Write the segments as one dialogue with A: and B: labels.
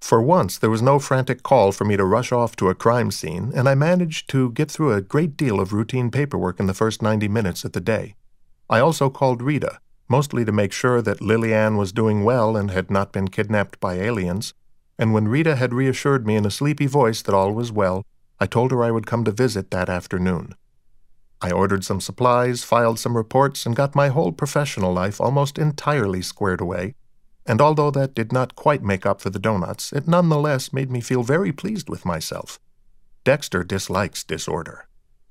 A: For once, there was no frantic call for me to rush off to a crime scene, and I managed to get through a great deal of routine paperwork in the first 90 minutes of the day. I also called Rita, mostly to make sure that Lillian was doing well and had not been kidnapped by aliens, and when Rita had reassured me in a sleepy voice that all was well, I told her I would come to visit that afternoon. I ordered some supplies, filed some reports, and got my whole professional life almost entirely squared away, and although that did not quite make up for the donuts, it nonetheless made me feel very pleased with myself. Dexter dislikes disorder.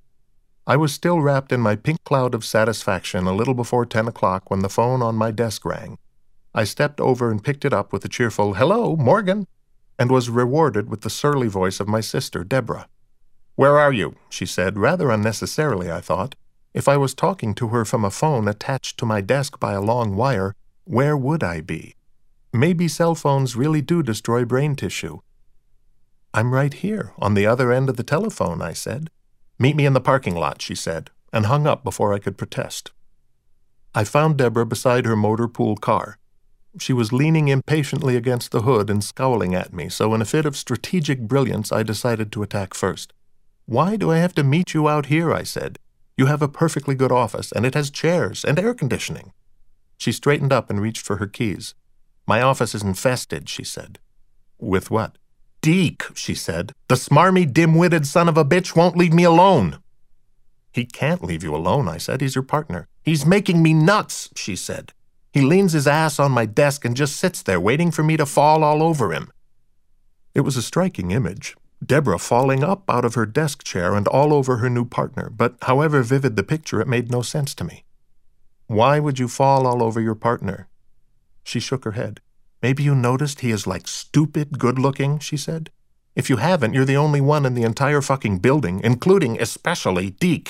A: I was still wrapped in my pink cloud of satisfaction a little before 10 o'clock when the phone on my desk rang. I stepped over and picked it up with a cheerful, "Hello, Morgan," and was rewarded with the surly voice of my sister, Deborah. "Where are you?" she said, rather unnecessarily, I thought. If I was talking to her from a phone attached to my desk by a long wire, where would I be? Maybe cell phones really do destroy brain tissue. "I'm right here, on the other end of the telephone," I said. "Meet me in the parking lot," she said, and hung up before I could protest. I found Deborah beside her motor pool car. She was leaning impatiently against the hood and scowling at me, so in a fit of strategic brilliance I decided to attack first. "Why do I have to meet you out here?" I said. "You have a perfectly good office, and it has chairs and air conditioning." She straightened up and reached for her keys. "My office is infested," she said. "With what?" "Deke," she said. "The smarmy, dim-witted son of a bitch won't leave me alone." "He can't leave you alone," I said. "He's your partner." "He's making me nuts," she said. "He leans his ass on my desk and just sits there waiting for me to fall all over him." It was a striking image. Deborah falling up out of her desk chair and all over her new partner, but however vivid the picture, it made no sense to me. "Why would you fall all over your partner?" She shook her head. "Maybe you noticed he is like stupid good-looking," she said. "If you haven't, you're the only one in the entire fucking building, including, especially, Deke."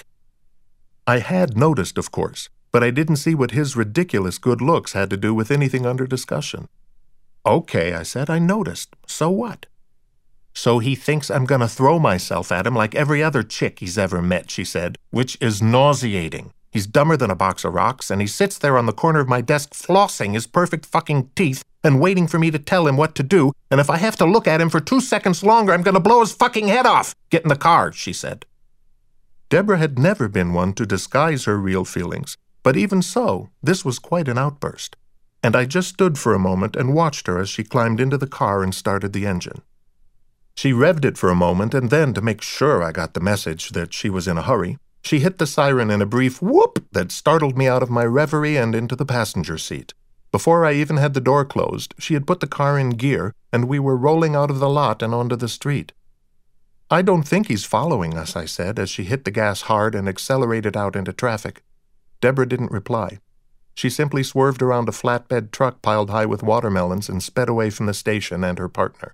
A: I had noticed, of course, but I didn't see what his ridiculous good looks had to do with anything under discussion. "Okay," I said, "I noticed. So what?" "So he thinks I'm gonna throw myself at him like every other chick he's ever met," she said, "which is nauseating. He's dumber than a box of rocks, and he sits there on the corner of my desk flossing his perfect fucking teeth and waiting for me to tell him what to do, and if I have to look at him for 2 seconds longer, I'm gonna blow his fucking head off. Get in the car," she said. Deborah had never been one to disguise her real feelings, but even so, this was quite an outburst, and I just stood for a moment and watched her as she climbed into the car and started the engine. She revved it for a moment, and then, to make sure I got the message that she was in a hurry, she hit the siren in a brief whoop that startled me out of my reverie and into the passenger seat. Before I even had the door closed, she had put the car in gear, and we were rolling out of the lot and onto the street. "I don't think he's following us," I said, as she hit the gas hard and accelerated out into traffic. Deborah didn't reply. She simply swerved around a flatbed truck piled high with watermelons and sped away from the station and her partner.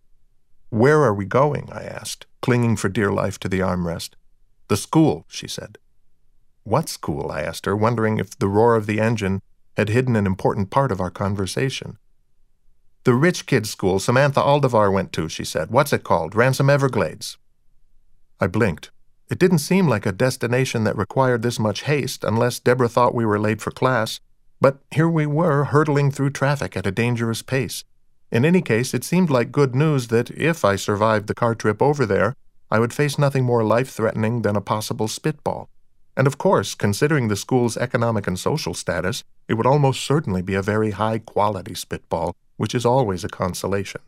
A: "Where are we going?" I asked, clinging for dear life to the armrest. "The school," she said. "What school?" I asked her, wondering if the roar of the engine had hidden an important part of our conversation. "The rich kids' school Samantha Aldevar went to," she said. "What's it called? Ransom Everglades." I blinked. It didn't seem like a destination that required this much haste, unless Deborah thought we were late for class, but here we were, hurtling through traffic at a dangerous pace. In any case, it seemed like good news that if I survived the car trip over there, I would face nothing more life-threatening than a possible spitball. And of course, considering the school's economic and social status, it would almost certainly be a very high-quality spitball, which is always a consolation.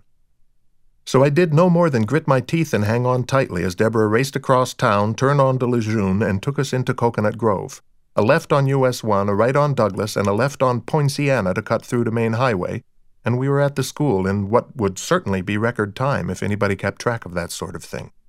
A: So I did no more than grit my teeth and hang on tightly as Deborah raced across town, turned onto Lejeune, and took us into Coconut Grove. A left on US 1, a right on Douglas, and a left on Poinciana to cut through to Main Highway, and we were at the school in what would certainly be record time if anybody kept track of that sort of thing.